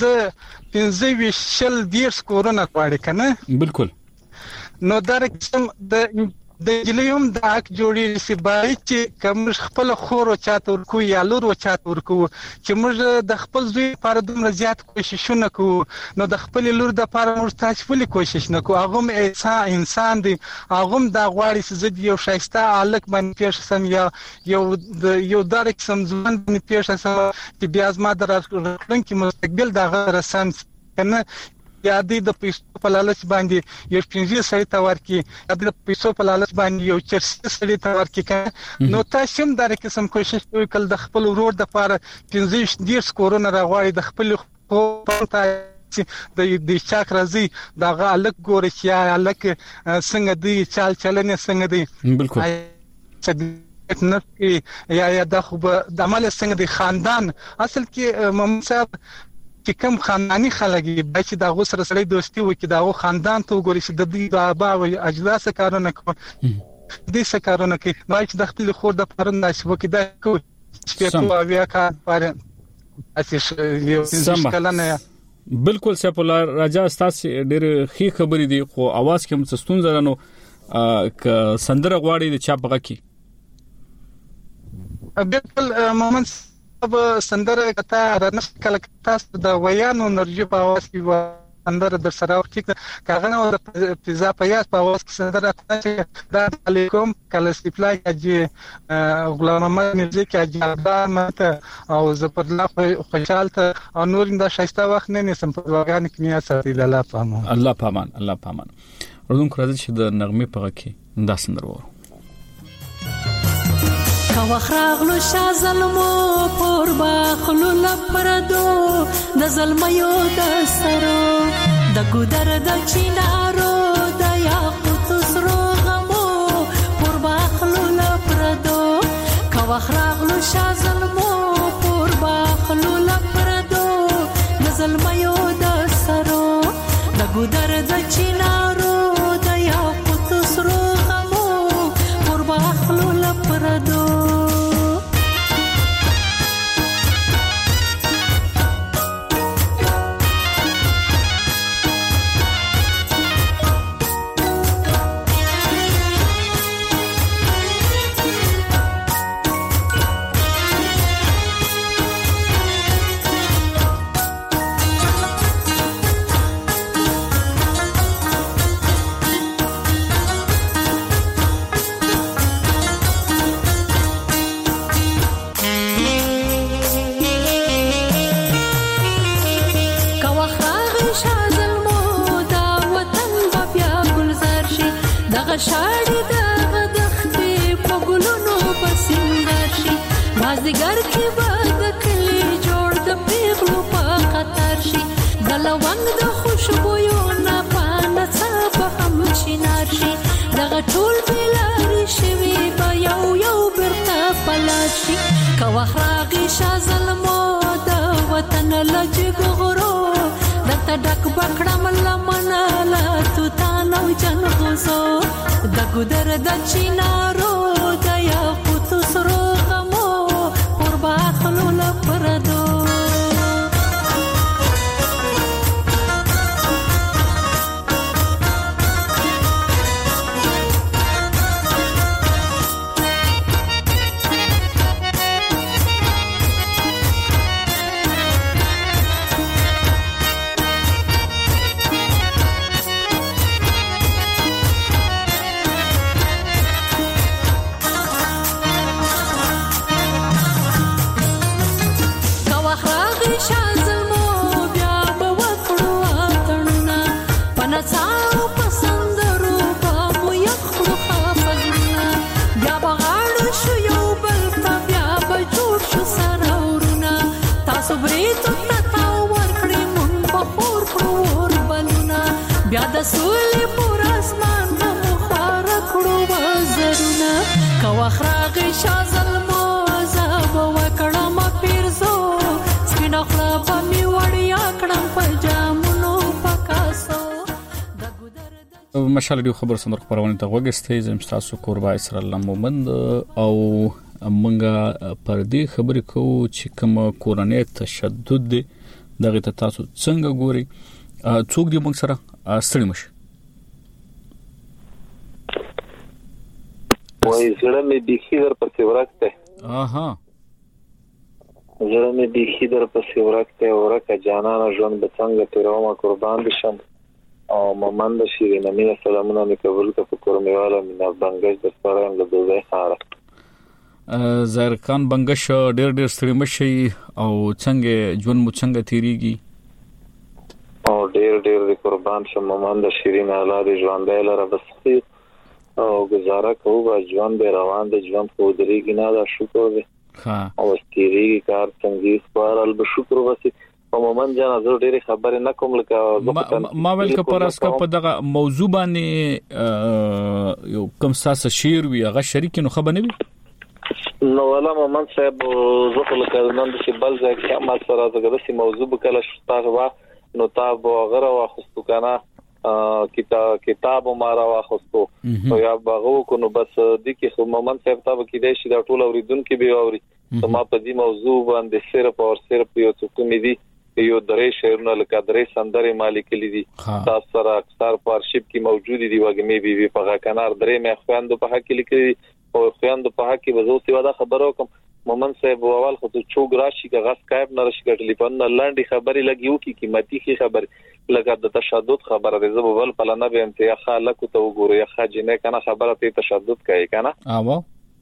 15 کورونه غواړي کنه بالکل نو دا قسم د انجلیوم د حق جوړی سی بای چې کوم خپل خور او چاته ورکو یا لور او چاته ورکو چې موږ د خپل زوی لپاره دومره زیات کوششونه کوو نو د خپل لور د لپاره موږ تاسو ولې کوشش نه کوو هغه انسان دی هغه د غواړي چې زه یو شایسته الک باندې پیښ سم یا یو دارک سم ځوان باندې پیښ سم چې بیا زما درکلونکي مستقبل دغه رسم کنه یا د پیسو په لالچ باندې یو 15 سړی ته ورکی د پیسو په لالچ باندې یو 40 سړی ته ورکی نو تاسو هم دا قسم کوشش وکړئ د خپل ورور د لپاره 15 کورونه راغواړي د خپل په د چاک راځي دا غالک ګوري چې الک څنګه دی چال چلنه څنګه دی بالکل یا د خو د عمل څنګه دی خاندان اصل کې محمد صاحب چې کوم خاندانی خلګي به چې دا غوسره سره دوستي وکړي دا خاندان ته وګوري چې د دې د ابا او اجداد کارونه کوي دې څه کارونه کوي وایي چې د خپل خور د پرنداش وکړي دا کوي چې په بیا کار پاره اساس یو څه کلنه بالکل سپولار راجا تاسو ډېر خې خبرې دي خو आवाज کې مستون زرانو ک سندره غواړي د چا بغه کی بالکل محمد اب سندره کته رنس کله تاسو د ویانو نرجو په आवाज کې سندره در سره ورکی کاغه نو د فضا په یاد په आवाज کې سندره ته د علیکم کله سپلای کې غلام محمد میوزیک اجازه مته او زپر لا خوشالته او نور د شایسته وخت نه نسم په واغان کې میا ساتي الله پامان الله پامان ورته راځي چې د نغمه په کې دا سندره وره کا وخراغلو شا ظلمو پر باخلو لپردو د ظلميو د سرو د ګودر د چینارو د یاقوت سرو غمو پر باخلو لپردو کا وخراغلو شا ظلمو پر باخلو لپردو د ظلميو د سرو د شي د غدختې په ګلونو په سنگار شي مازدیګر کې به د کلي جوړ د پیغلو په قطار شي د لونګ د خوشبویو نه پانه څه به هم چینار شي دغه ټول بلاري شوي به یو برته پلار شي که وخت راغی شاه ظلمو د وطن لجګ غرو دته ډک بکړم لمنه لا توتان او جنغوزو د ګودر د چینارو د یاقوت سرو غمو قربا خلو لپردو بیا د سولې پر اسمان مو خار کړو وزرونه کا واخراغ شاه ظلمو زاب وکړم پیرزو سپینا خلا په می وړیا کړم په جامونو پکاسو مشال دی خبر سندر خبرونه ته وګستې زم تاسو قربا اسرائیل مومند او منګه پر دې خبرې کوو چې کوم کورنۍ تشدد دغه تاسو څنګه ګوري څوک دی موږ سره ستړي مشه وای زړه مې بيخي در پسې ورکته اها زړه مې بيخي در پسې ورکته ورکه جانانه ژوند به څنګه تیرومه قربان بشم او ممند شیرین امین سلامونه مې قبول کړه کورمیواله مې بنگش د سپارم له دوزه خاره زرکان بنگش ډېر ستړي مشي او څنګه ژوند مو څنګه تیریږي او ډېر قربان شم ممند شیرین اولاد ژوندې لره بس او گزاره کوو ژوند به روان دي ژوند خو درېږي نه دا شکر دی ها او ستېریږي کار څنګه سپارل به شکر وسی په مومن جان زه ډېر خبرې نه کوم لکه ما ویل که پر اسکه په دغه موضوع باندې یو کوم ساس شیر وی هغه شریک نو خبر نه وي نو ولا مومن صاحب زه خو لکه نن چې بل ځای کې ما سره دغه سي موضوع بکله شتاغه نو تاب غره واخستو کنه کتاب مارا واخستو او یا باغو کو نو بس د کی خو مومن صاحب تاب کې دی چې دا ټول اوریدونکو به اوري ما په دې موضوع باندې صرف یو څه کوم دي یو درې شعرونه لکه درې سندرې مالک لیدي تاسو سره اکثر پارشپ کې موجود دي وګمې بي په کنار درې مې خويندو په حق لیکلي او خويندو په حق کې وزو سی ودا خبرو کوم مومن صاحب اول خو ته چوغ راشي که غس کایب نه راشي ټلیفون نه لاندې خبرې لګیو کی قیمتي خبر لکه د تشدد خبره ده زه بل پلانه به امتیا خلکو ته وګورم یا خاجنه کنه خبره ته تشدد کوي کنه اوه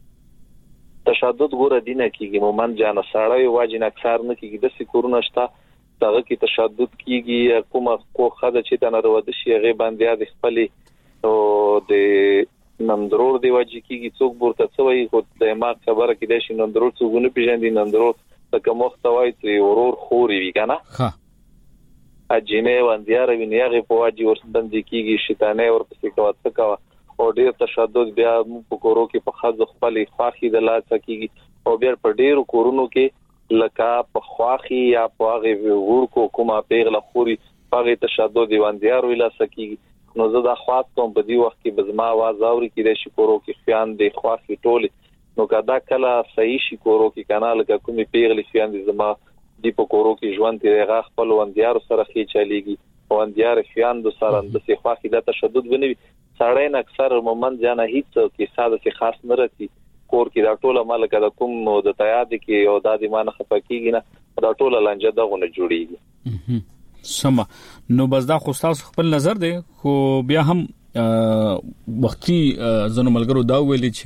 تشدد ګوره دینه کیږي مومن جان ساړی واجن اکثر نه کیږي د سکورونه شته دغه کی تشدد کیږي کومه کو خدای چې تنه ورود شي غي باندې د خپل او د نندرور دی واجی کیږي څوک ورته څوي خو د ما خبره کې د شي نندرور څوګونه پیژندې نندرور تک محتوی ته ورور خوري وی کنه ها اجینه وندیار وینیغه په واجی ورسدن دي کیږي شیطانه ورپسې کوڅه کا او ډیر تشدد بیا په کورو کې په خاص خپل خاخي د لاس کیږي او بیا په ډیرو کورونو کې لکه په خاخي یا په هغه ورکو کومه پیغله خوري هغه تشدد وندیار ویلا سکیږي نو زه دا خواص کوم په دې وخت کې بزما आवाज اوري کې د شکورو کې خیان دي خواخي ټوله نو کدا کله صحیح شکورو کې کانال کا کومي پیغلي خیان دي زما دی په کورو کې ژوند دی غا خپل وندیار سره خي چليږي وندیار خیان د سره د سی خواخي د تشدد بنوي سړی نه اکثر مومن جانه هیڅ کې ساده سي خاص نه رتی کور کې دا ټوله مالک د کوم د تیاد کې او د دې مان خفقېږي نه دا ټوله لنجه دغه جوړيږي سم نو بس دا خو تاسو خپل نظر دی خو بیا هم وختي زنه ملګرو دا ویلي چې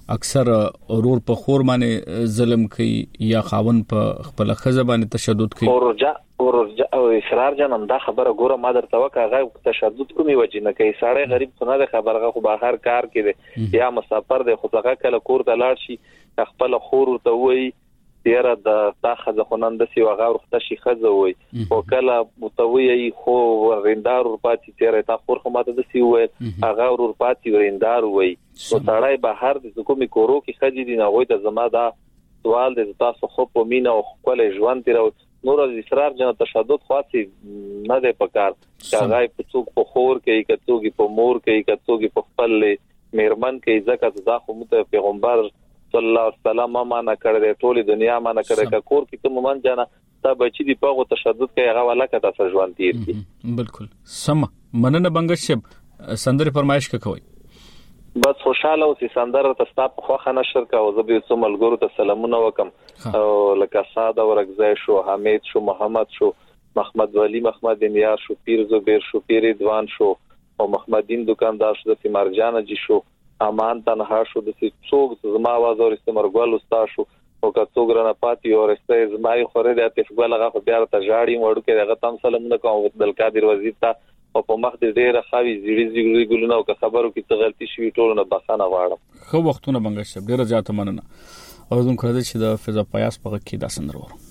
اکثر اورور په خور باندې ظلم کوي یا خاون په خپل خزه باندې تشدد کوي ورجا او اصرار جنم دا خبره ګوره ما درته وکړه تشدد کومي وجه نه کوي ساړی غریب څنګه د خبره خو بهر کار کوي یا مسافر دی خو څنګه کله کور ته لاړ شي خپل خور ته وای تیرا د تاخذ خنند سی وغه ورخته شي خزه وای او کله متوي خو ورندار ورپاتې تیرا تا خور خو ماته د سی وای هغه ورپاتې ورندار وای نو سړی بهر د کومي کورو کې خدي دي نه وای ته زما دا سوال د تاسو خو په مینا او خپل ژوند تیر نور از اصرار جن تشدد خاصي نه ده پکار هغه په څوک په خور کې کڅوګي په مور کې کڅوګي په خپل میرمن کې ځکه دا خو مت پیغمبر صلی الله علیه وسلم ما نه کړی ټولې دنیا ما نه کړی کور کې ته مون جانا تا بچی دی په تشدد کې هغه ولا کته سر ژوند تیر کی بالکل سم مننه بنگشب سندره فرمایش کوي بس خوشاله اوسې سندره تاسو په خوخه نشر کا او زبې سمل ګورو ته سلامونه وکم او لکه ساده ورغځای شو حمید شو محمد شو محمد ولی محمد نیار شو پیر زبیر شو پیر ادوان شو او محمدین دکاندار شو د مرجان جی شو امان تنها شو د څوک زما आवाज اور استمرګل استاد شو او کڅوګ رانه پاتې او رسته زمای خوره د اتفقل هغه بیا ته جاړي وړو کې هغه تم سلامونه کوم عبد القادر وزیر ته او په مخ دې ډېر خاوي زیړي ګلونه او خبرو کې څه غلطي شوی ټول نه بخښنه غواړم خو وختونه بنګ شپ ډېر زیاته مننه او زموږ کړه چې د فضا پیاس په کې دا سندره ورو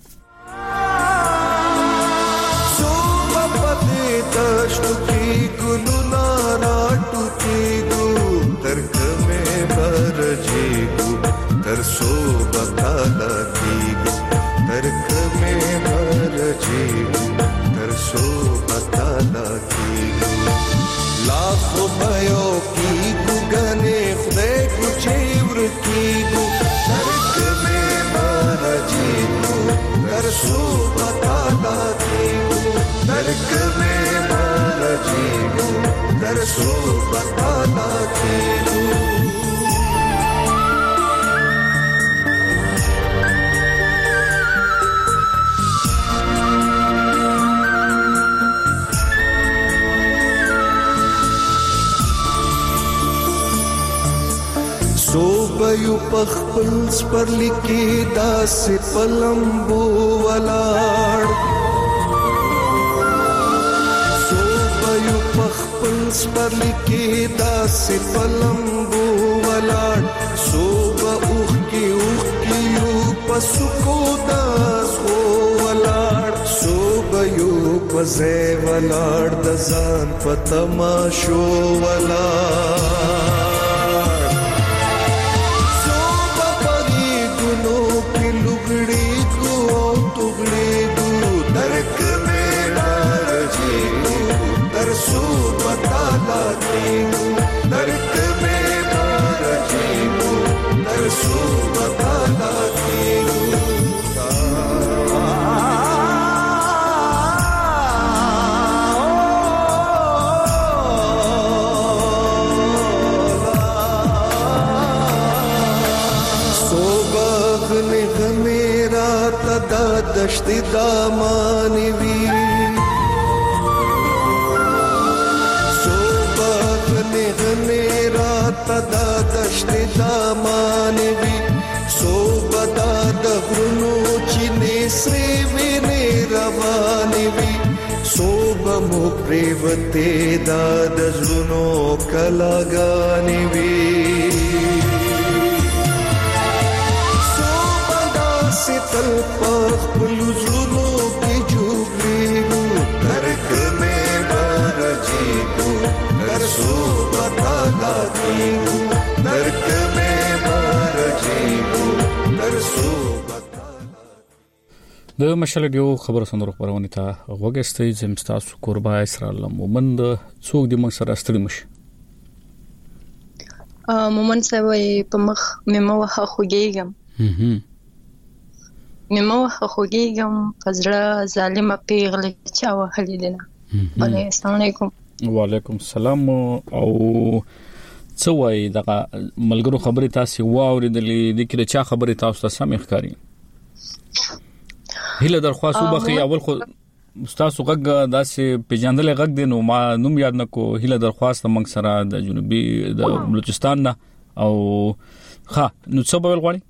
تشتو کی گلونا راٹو کی گو ترک میں برجی گو ترسو بطالا کی گو ترک میں برجی گو ترسو بطالا کی گو لاکھو بھیو کی گو گنے خدے کو چیور کی گو ترک میں برجی گو ترسو بطالا کی گو ترک میں برجی گو ترسو بطالا کی گو صوبیو پخپل سپرلی کی دا سے پلمبو ولاڑ صوبیو پخپل سپرلی کی دا سے پلمبو ولاڑ صوبہ اوخ کیو پسکو داس ہو ولاڑ صوبیو پزے ولاڑ دزان پتماشو ولاڑ دشت دامانوی صوبہ غنے رات دا دشت دامانوی صوبہ دا دغرنو چینے سریوینے روانوی صوبہ مو پریوتے دا دزرنو کلاگانوی تل پاک پلوزونو کی جوگریگو ترک میں برجیگو ترسو بطالا کیگو ترک میں برجیگو ترسو بطالا. د مشال ډیو خبر سندرو خبرونه ته وګستې زمستا سو قربا اسرائیل مومند څوک د موږ سره ستړي مش مومن سوي په مخ ممو خوګيګم ممو خوګيګم فزړه ظالمه پیغله چا وهلې دینه بله السلام علیکم. وعلیکم السلام. او څه وای دغه ملګرو خبرې تاسو واوریدلې د کله چا خبرې تاسو ته سم ښکاری هله درخواست وبخي اول خو تاسو غږ داسې پیژندل غږ دینو ما نوم یاد نکو هله درخواست موږ سره د جنوبي د بلوچستان نه او نو څه به غواړي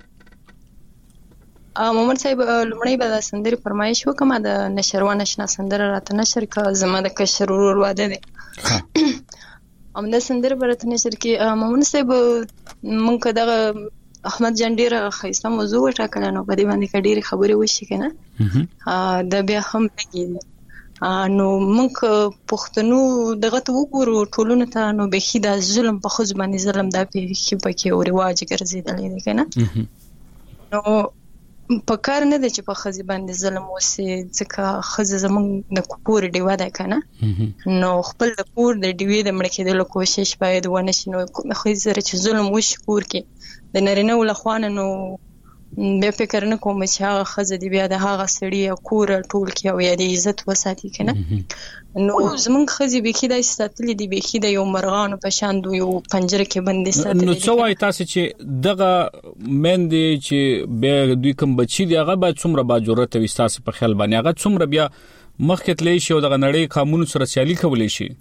مومن صاحب لمړی به د سندري فرمایش وکم د نشروان نشنا سندره راته نشر کا زما د کشر ورور واده دي ام د سندره برته نشر کې مومن صاحب مونږ دغه احمد جان ډیره خیسته موضوع وټاکل نو په دې باندې ډیره خبرې وشي کنه د بیا هم پکې نو مونږ پښتنو دغه ته وګورو ټولونه ته نو به خي د ظلم په خو باندې ظلم د پکې او رواج ګرځیدل دي کنه نو په کار نه د چې په خزي باندې ظلم وسي ځکه خزي زمونږ د کور دیوا ده کنه نو خپل د کور د دیوی د مړ کېدلو کوشش باید ونه شي نو خو زره چې ظلم وشي کور کې د نارینه ولخوانه نو بیا فکر نه کوم چې هغه خزه دی بیا د هغه سړی کور ټول کې او یا د عزت وساتي کنه نو زمونږ خزي به کې د ساتلې دی به کې د یو مرغانو په شان دوی یو پنجره کې بندي ساتلې نو څو وای تاسو چې دغه مندې چې به دوی کوم بچی دی هغه باید څومره با جرأت وي تاسو په خیال باندې هغه څومره بیا مخکې تللی شي او دغه نړۍ قانون سره سیالي کولی شي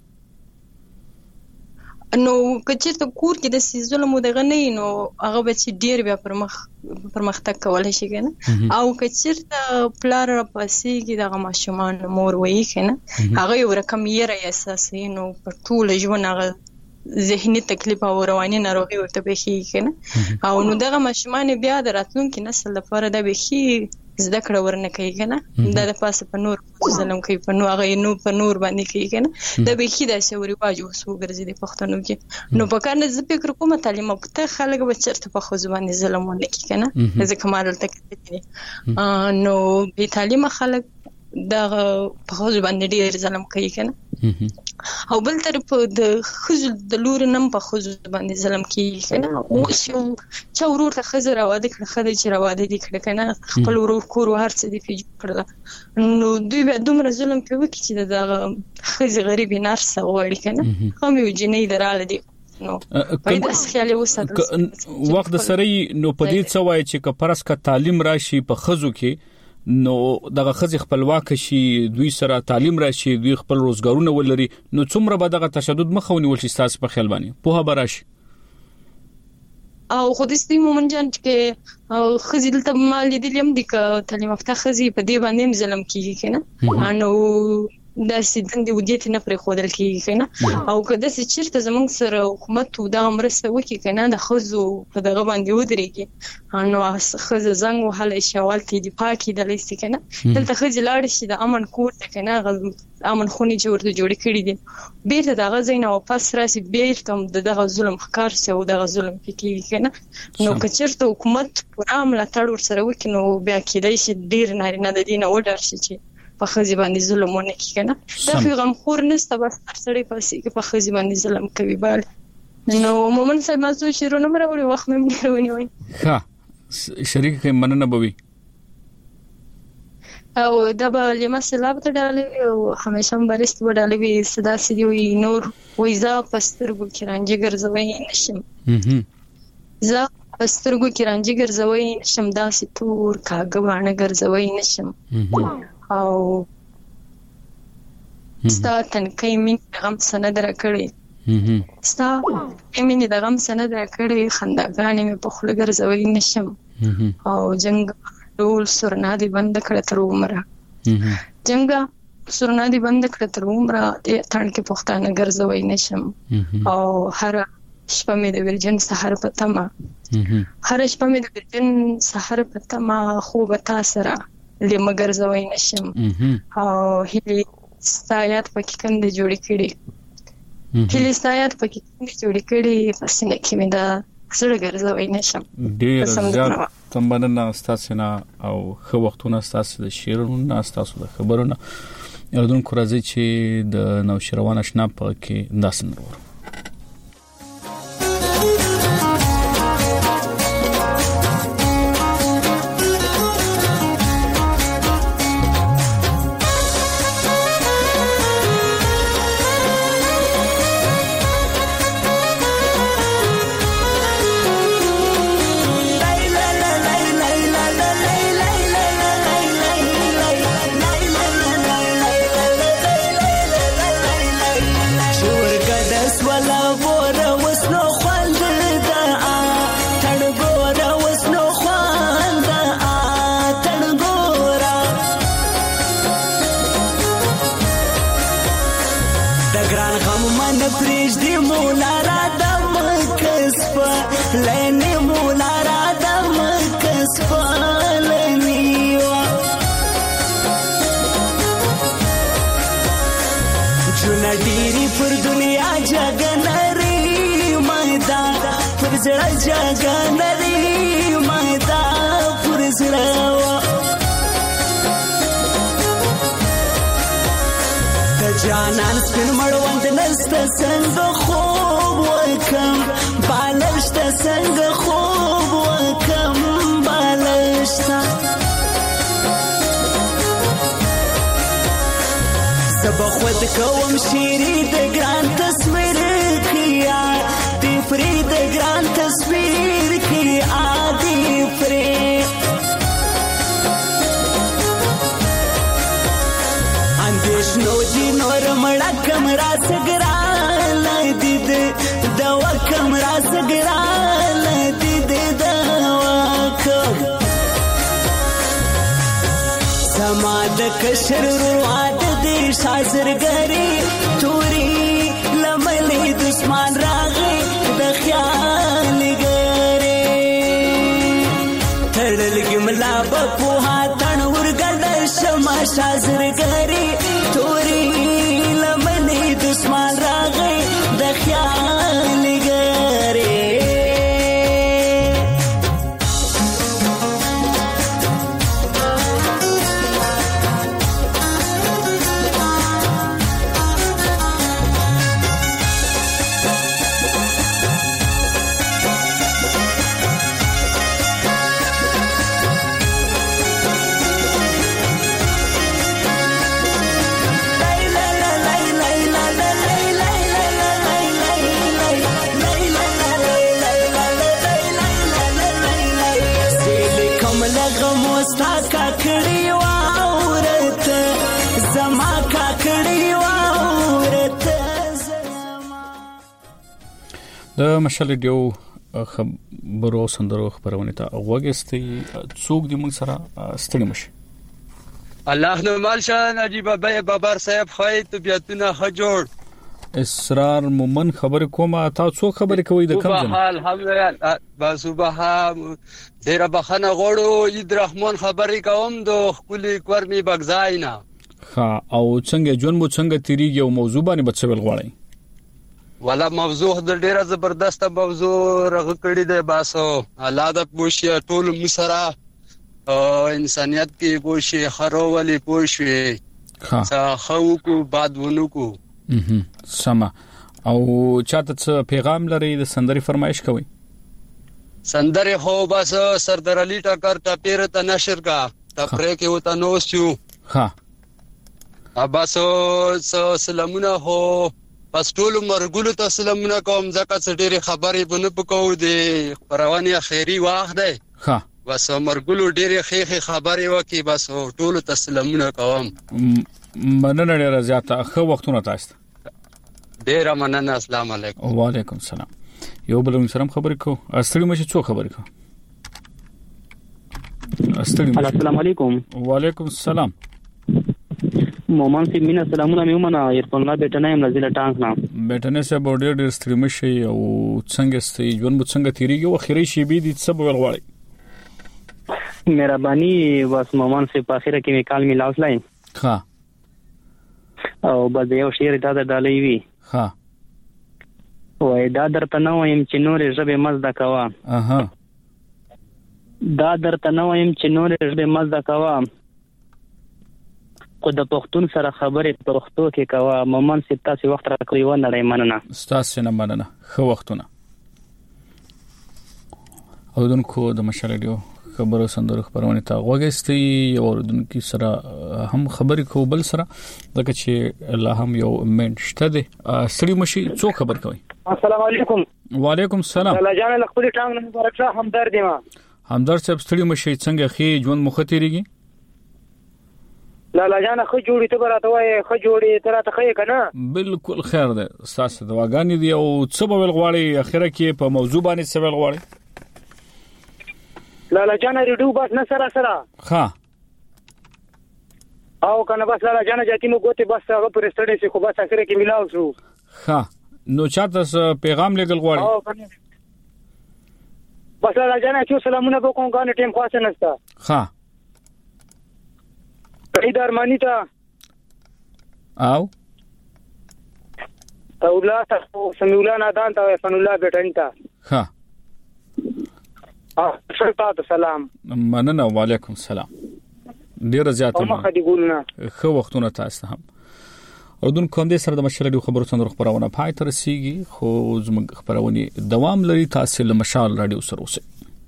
نو کچې ته کور کې د سیزلو مودغه نه نو هغه بچی ډیر بیا پرمختګ کولای شي کنه او کچې ته پلار پاسې کې دغه ماشومان مور وایي کنه هغه یو رقم یې اساسي نو په ټول ژوند هغه ذهني تکلیف او رواني ناروغي ورته بخي کنه او نو دغه ماشومان بیا د راتلونکي نسل لپاره د بخي زده کړه ورنه کوي کنه د پاسه په نور ظلم کوي په نو هغه نو په نور باندې کوي کنه د بخي د سوري واجو سو ګرځي د پښتنو کې نو په کار نه ز فکر کوم تعلیم په خلک به چرته په خو ځواني ظلم ونه کوي کنه ځکه مال تک نو به تعلیم خلک د په خو باندې ډیر ظلم کوي کنه او بل طرف د خزل د لور نم په خو باندې ظلم کوي کنه او چې ورور ته خزر راوده کړه خدای چې راوده دي کړه کنه خپل ورور کور هر څه دی پیج کړل نو دوی به دومره ظلم کوي چې د خزي غریب نرسه وړي کنه هم یو جنې دراله دي نو پیدا خیال وساتل وخت د سره نو په دې څه وای چې کپرس کا تعلیم راشي په خزو کې نو دغه خزي خپلواک شي دوی سره تعلیم راشي دوی خپل روزګارونه ولري نو څومره به دغه تشدد مخاوني ولشي تاسو په خیال باندې په هبرش او خو د سپی مومن جان چې خزي دلته مال لیدلم د تعلیم یافته خزي په دې باندې ظلم کیږي کنه نو د سیدن دی ودیت نه پرې خودل کیږي کنه او کله چې چیرته زمونږ سره حکومت او د مرسته وکي کنه د خزو په دغه باندې ودرېږي نو خزه زنګ وهله شوال کې دی پاکي د لیست کنه دلته خزي لاړ شي د امن کور ته کنه امن خوني جوړ کړی دي بیرته دغه زینه واپس راسي بیرته دغه ظلم ښکار شي او دغه ظلم کیږي کنه نو که چیرته حکومت پوره ملاتړ ورسره وکي نو بیا کېدای شي ډیر نارینه د دینه وډر شي چې په خزي باندې ظلم ونه کوي کنه دا غم خور نسته بس سړی پاسې په خزي باندې ظلم کوي بل نو مومن صاحب مازو شیرونه مروړي وخت مې ونی وای ها شریک کې مننه بوي او دا به لمه سلام ته ډالې او همیشه برست وډالې وي صدا سړي وي نور وایزا پسترګو کې رانجه ګرځوي نشم زه پسترګو کې رانجه ګرځوي نشم داسې تور کاغه باندې ګرځوي نشم او ستا تنکای مين غم سند را کړی ستا مين د غم سند را کړی خنداګانې مې په خله ګرځوي نشم او جنگ ټول سرنا دی بند کړه تر عمره جنگ سرنا دی بند کړه تر عمره د تن کې پښتانه ګرځوي نشم او هر شپه مې د ورجن سحر پتما هر شپه مې د ورجن سحر پتما خوب تا سره لمګر زوی نشم او هلي ستایات پکې کنده جوړې کړې هلي ستایات پکې کنده جوړې کړې پسنه کې مې دا سره ګرځوي نشم ډیر زیات تمنه تاسو نه او خو وختونه تاسو د شیرونو تاسو د خبرونو اردن کو راځي چې د نوشروان آشنا پکې داسن ورو لنه مولا را دم کسپالنیوا جونا ډیری پر دنیا جګنری مایدا پر زړه جګنری مایدا پر زړه جانان سپین مړوند نسته څنګه خوب وکم بالشته څنګه خوب وکم بالشته زب خود کوم شیری د ګران تصویر کیا دی فری د ګران تصویر کیا دی فری نو دی نور مړه کمرا سګرال دید دوا کمرا سګرال دید دوا کم سما د کشر رواد دی شازرګری توري لملې دشمن راغې د خیال ګره تړل ګملا په هاتن ورګل شما شازرګری توري لمنې دشمن راغې د خیال ګره د مشال ریډیو خبرو سندرو خبرونه ته وګستي څوک دې موږ سره ستړي مشي الله نو مالشه نجیب بابر صاحب خای طبيعتونه خجوړ اسرار مومن خبر کومه تاسو خبرې کوي د کم ځای الحمدلله با صبح ډیر بخنه غوړو عید رحمان خبرې کوم د خپل کورمي بغزاینا ها او څنګه جون مو څنګه تیریږي او موضوع باندې بچول غواړي ولا موضوع د ډیره زبردست موضوع رغ کړی دی باسو الله د پوښي ټول مسره انسانيت کې پوښي خرولې پوښي ها خو کو بادونو کو سما او چاته څه پیغام لري د سندري فرمایش کوي سندري خو بس سردار علي ټکر ټپیر ته نشر کا تپره کې وته نو شو ها اباسو سلامونه هو پس ټول مرګلو ته سلامونه کوم ځکه چې ډېری خبرې بنه پکاو دي پروانه خیری واخ ده ها بس مرګلو ډېری خېخه خبرې وکي بس ټول ته سلامونه کوم مننه ډېر زیاته خو وختونه تاسو ډېر مننه السلام علیکم وعلیکم السلام یو بل سره خبرې کو استړي مشه څو خبرې کو استړي السلام علیکم وعلیکم السلام مومن سی مینا سلامونه میومنه ایرفون الله بیٹنه یم نزله ټانک نه بیٹنه سه بورډر ډیر ستړي مشي او څنګه ستې ژوند مو څنګه تیریږي او اخیری شی به دي څه بول غواړي مهرباني بس مومن سی په اخره کې میکال میلاوس لاین ها او بس یو شیر دا ډالۍ وی ها وای دا درته نو يم چې نور ژبه مزدا کوا اها دا درته نو يم چې نور ژبه مزدا کوا خو د پښتون سره خبرې پښتو کې کوا مومن سي تاسو وخت راکوي و نه مننه تاسو نه مننه خو وختونه او دونکو د مشال ریډیو خبرو سندرو خبرونه ته وګستي او دونکو سره هم خبرې کو بل سره دغه چې الله هم یو منشته دي سړي مشي څو خبر کوي السلام علیکم وعلیکم السلام الله جان خپل ټانګ نه مبارک شه همدرد ما همدرد صاحب سړي مشي څنګه خي ژوند مختيريږي لالا جان خو جوړی ته براته وای خو جوړی تر ته خې کنه بالکل خیر ده اساس دواګانی دی او څه به غواړي اخره کې په موضوع باندې څه غواړي لالا جان ریډو بس نه سره ها او کنه بس لالا جان جاتی مو ګوته بس هغه پر ستړي شي خو بس اخره کې ملاو شو ها نو چاته پیغام لګل غواړي مسله لا جانا چې سلامونه به کوم غانه ټیم خاصه نشته ها پیدا ارمانی ته او الله سميولا نادان ته فن الله بیٹن ته ها شکر سلام مننه وعلیکم السلام ډیر زیاته مخه دی ګولنه خو وختونه تاسو هم اردن کوم دې سره د مشرلي خبرو څنګه خبرونه پای تر سیږي خو زموږ خبرونه دوام لري تاسو له مشال رادیو سره اوسئ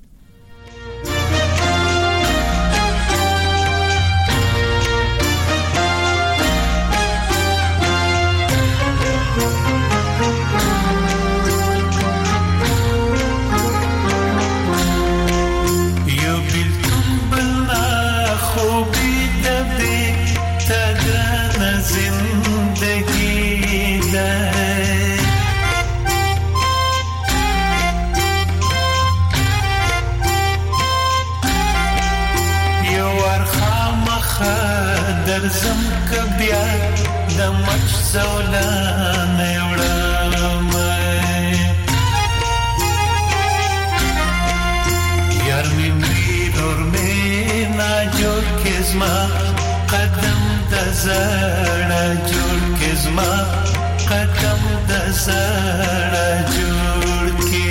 درزم کبیا د مچ زولان وړم یار می دور می نا جوړ کزما قدم د زړه جوړ کزما قدم د زړه جوړ کی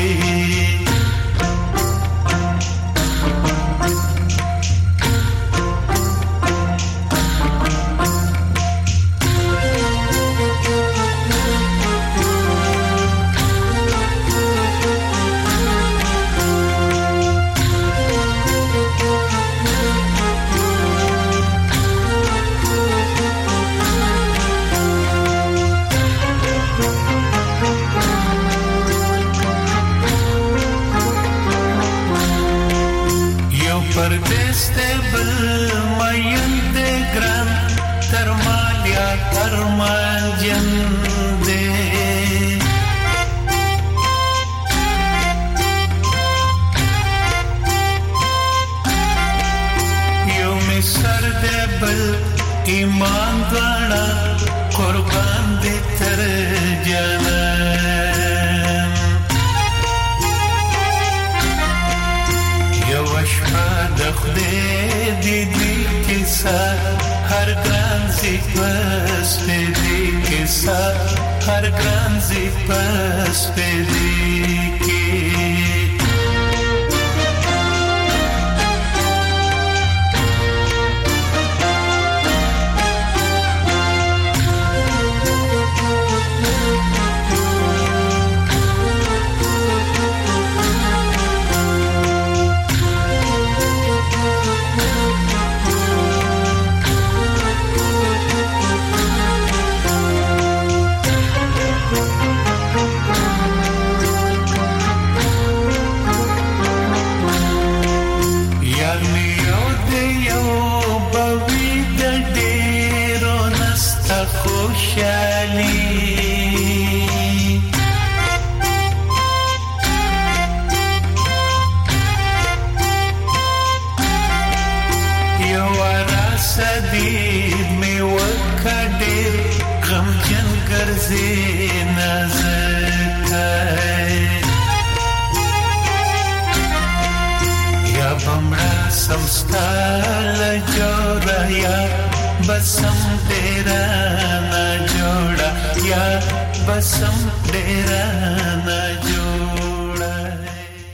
پردسته بل مین دے گران ترمالیا ترمال جن دے یو می سر دے بل ایمان دوانا قربان دے تر جانا خدای دی کیسا هر ګران زی پس دی کیسا هر ګران زی پس دی کی बसम तेरा ना जोड़ा या बसम तेरा ना जोड़ा